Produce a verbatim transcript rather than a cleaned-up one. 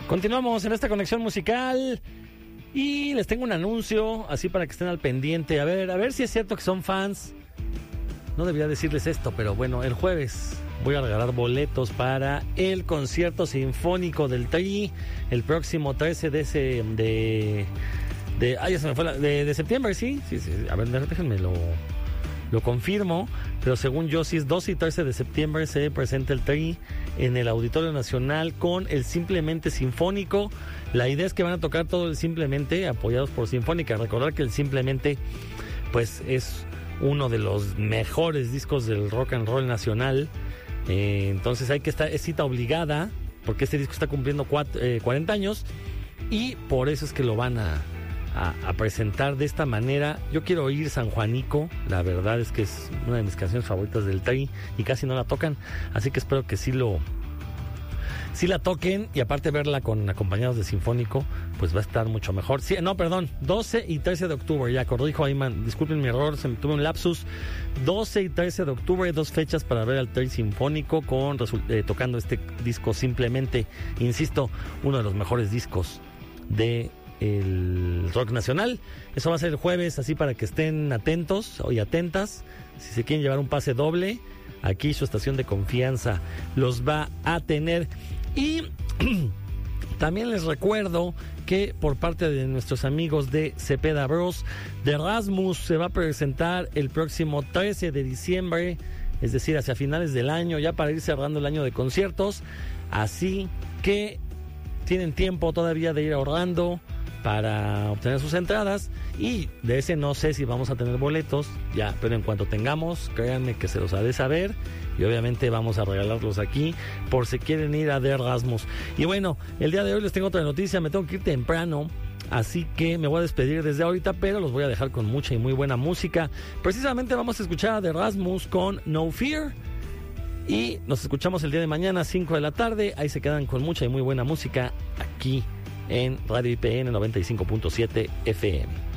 Continuamos en esta conexión musical y les tengo un anuncio, así para que estén al pendiente. A ver, a ver si es cierto que son fans. No debería decirles esto, pero bueno, el jueves voy a regalar boletos para el concierto sinfónico del Tri el próximo trece de ese de de ay, ya se me fue la, de, de septiembre, ¿sí? Sí, sí. A ver, déjenme lo lo confirmo, pero según yo sí es doce y trece de septiembre se presenta el Tri en el Auditorio Nacional con el Simplemente Sinfónico. La idea es que van a tocar todo el Simplemente apoyados por Sinfónica. Recordar que el Simplemente pues es uno de los mejores discos del rock and roll nacional. Eh, entonces hay que estar, es cita obligada, porque este disco está cumpliendo cuatro, eh, cuarenta años, y por eso es que lo van a, a, a presentar de esta manera. Yo quiero oír San Juanico, la verdad es que es una de mis canciones favoritas del Tri y casi no la tocan, así que espero que sí lo sí la toquen, y aparte verla con acompañados de Sinfónico, pues va a estar mucho mejor. Sí, no, perdón, doce y trece de octubre, ya corrijo ahí, man, disculpen mi error, se me tuve un lapsus. doce y trece de octubre, dos fechas para ver al Tri Sinfónico con eh, tocando este disco Simplemente, insisto, uno de los mejores discos de el rock nacional. Eso va a ser el jueves, así para que estén atentos y atentas. Si se quieren llevar un pase doble, aquí su estación de confianza los va a tener. Y también les recuerdo que por parte de nuestros amigos de Cepeda Bros, de Rasmus se va a presentar el próximo trece de diciembre, es decir, hacia finales del año, ya para ir cerrando el año de conciertos. Así que tienen tiempo todavía de ir ahorrando para obtener sus entradas, y de ese no sé si vamos a tener boletos ya, pero en cuanto tengamos, créanme que se los haré saber, y obviamente vamos a regalarlos aquí por si quieren ir a The Rasmus. Y bueno, el día de hoy les tengo otra noticia, me tengo que ir temprano, así que me voy a despedir desde ahorita, pero los voy a dejar con mucha y muy buena música. Precisamente vamos a escuchar a The Rasmus con No Fear, y nos escuchamos el día de mañana a cinco de la tarde. Ahí se quedan con mucha y muy buena música aquí en Radio I P N noventa y cinco punto siete F M.